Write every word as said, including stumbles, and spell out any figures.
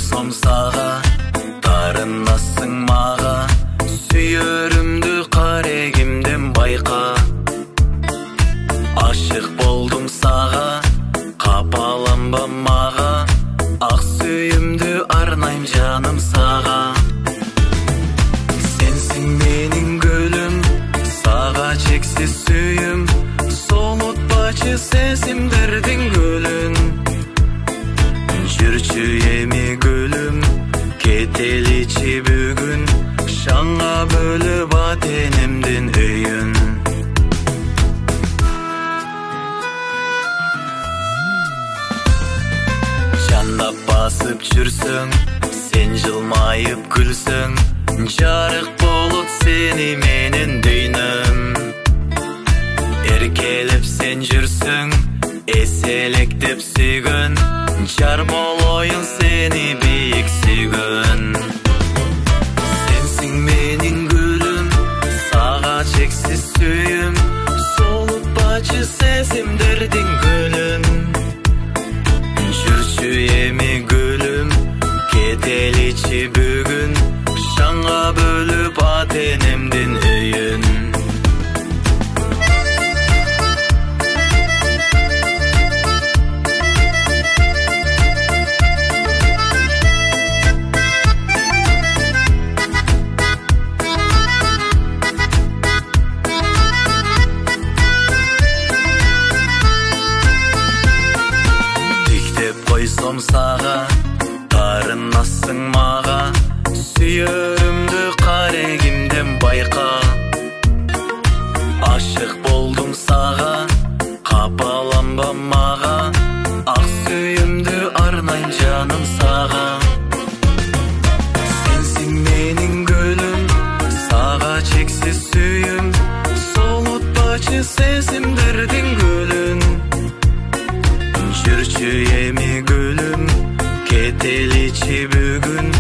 койсом сага, тарынасың мага. Сүйөрүмдү карегимден байка. Ашык болдум сага, капаланба мага. Ак сүйүмдү арнайм жаным сага. Сенсиң менин гүлүм, сага чексиз сүйүм. Солутпачы сезимдердин гүлүн. Жүрчү эми гүлүм, кетеличи бүгүн. Шаңга бөлүп атенемдин өйүн. Жандап басып жүрсөң, сен жылмайып күлсөң. Жарык болот сени менен дүйнөм. Эркелеп сен жүрсөң, эселектеп сүйгөн. Жар болоюн сени бийик сүйгөн. Сенсиң менин гүлүм, сага чексиз сүйүм. Солутпачы сезимдердин гүлүн. Жүрчү эми гүлүм, кетеличи бүгүн. Шаңга бөлүп атенемдин өйүн. Койсом сага, тарынасың мага. Сүйөрүмдү карегимден байка. Ашык болдум сага, капаланба мага. Ак сүйүмдү арнайм жаным сага. Сенсиң менин гүлүм, сага чексиз сүйүм. Солутпачы сезимдердин гүлүн. Жүрчү эми гүлүм, кетеличи бүгүн.